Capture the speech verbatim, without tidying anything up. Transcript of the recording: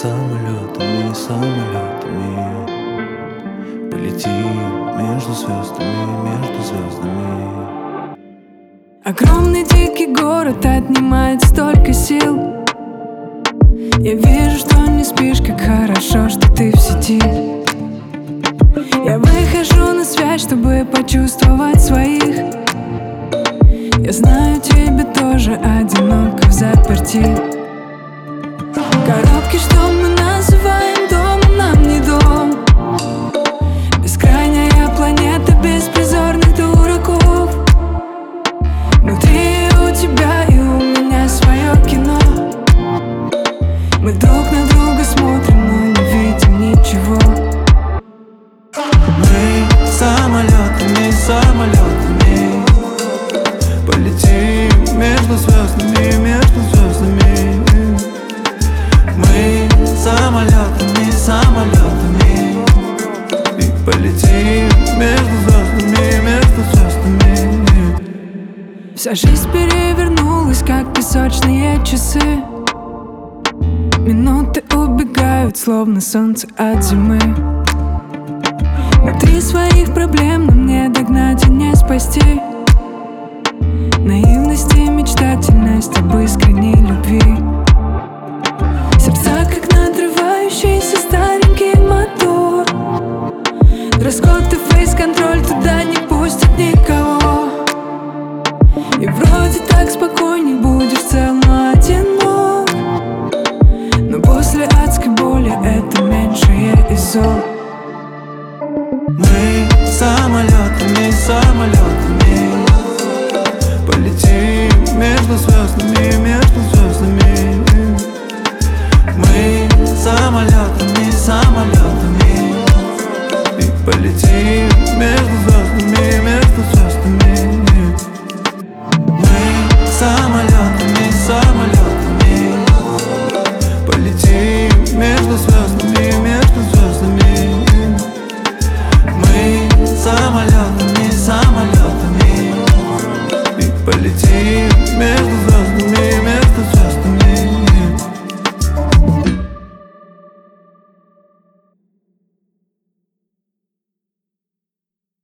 самолетами, самолетами полетим между звездами, между звездами. Огромный дикий город отнимает столько сил. Я вижу, что не спишь, как хорошо, что ты в сети. Я выхожу на связь, чтобы почувствовать своих. Я знаю, тебе тоже одиноко взаперти. Коробки, что мы называем домом, нам не дом. Бескрайняя планета беспризорных дураков. Внутри у тебя и у меня свое кино. Мы друг на друга смотрим, но не видим ничего. Мы самолетами, самолетами полетим между звездами, между звездами. Мы самолетами, самолетами и полетим между звездами, между звездами. Вся жизнь перевернулась, как песочные часы. Минуты убегают, словно солнце от зимы. Внутри своих проблем нам не догнать и не спасти. Наивность и мечтательность об искренней любви. Сердца, как надрывающийся старенький мотор. Дресс-код и фейс-контроль, туда не пустят никого. И вроде так спокойней будешь в целом одинок. Но после адской боли это меньшее из зол. Мы самолетами, самолетами полетим между звездами.